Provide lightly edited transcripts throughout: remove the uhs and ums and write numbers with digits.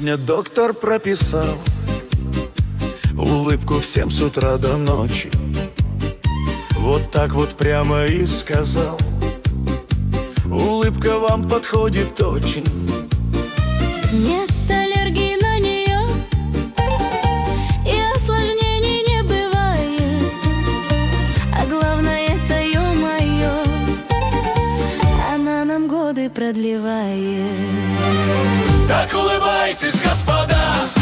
Сегодня доктор прописал улыбку всем с утра до ночи. Вот так вот прямо и сказал: улыбка вам подходит очень. Нет аллергии на нее, и осложнений не бывает. А главное, это ё-моё, она нам годы продлевает. Так улыбайтесь, господа,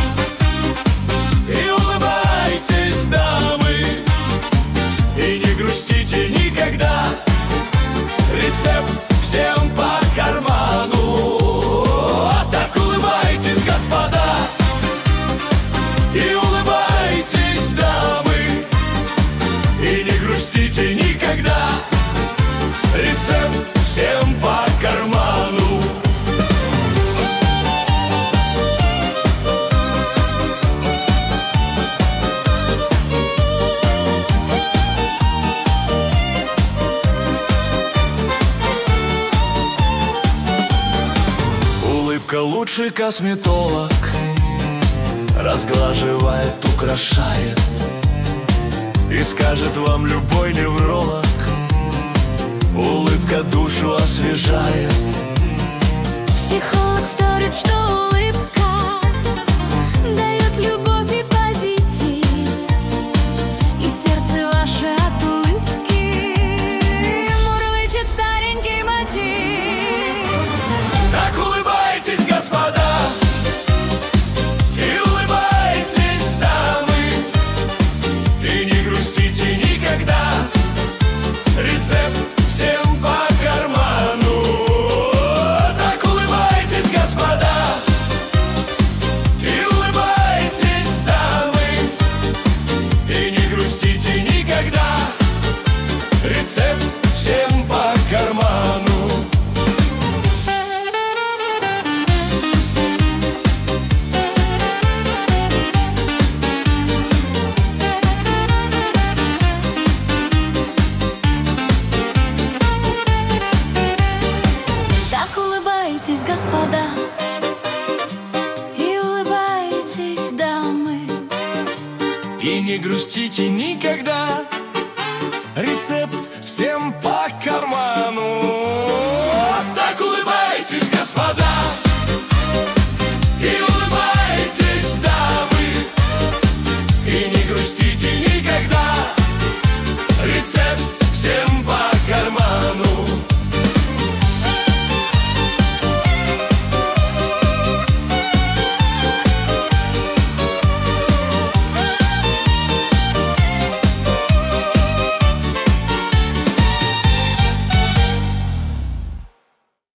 и улыбайтесь, дамы, и не грустите никогда. Рецепт всем по карману. Так улыбайтесь, господа, и улыбайтесь, дамы, и не грустите никогда. Рецепт всем по карману. Улыбка лучший косметолог, разглаживает, украшает, и скажет вам любой невролог: улыбка душу освежает. Психолог вторит, что улыбка дает любовь и позитив, и сердце ваше от улыбки мурлычет старенький мотив. Так улыбайтесь, господа, и улыбайтесь, дамы, и не грустите никогда. Рецепт всем по карману. Так улыбайтесь, господа, и улыбайтесь, дамы, и не грустите никогда. Рецепт всем по карману. Улыбайтесь, господа, и улыбайтесь, дамы, И не грустите никогда. Рецепт всем по карману. Так улыбайтесь, господа.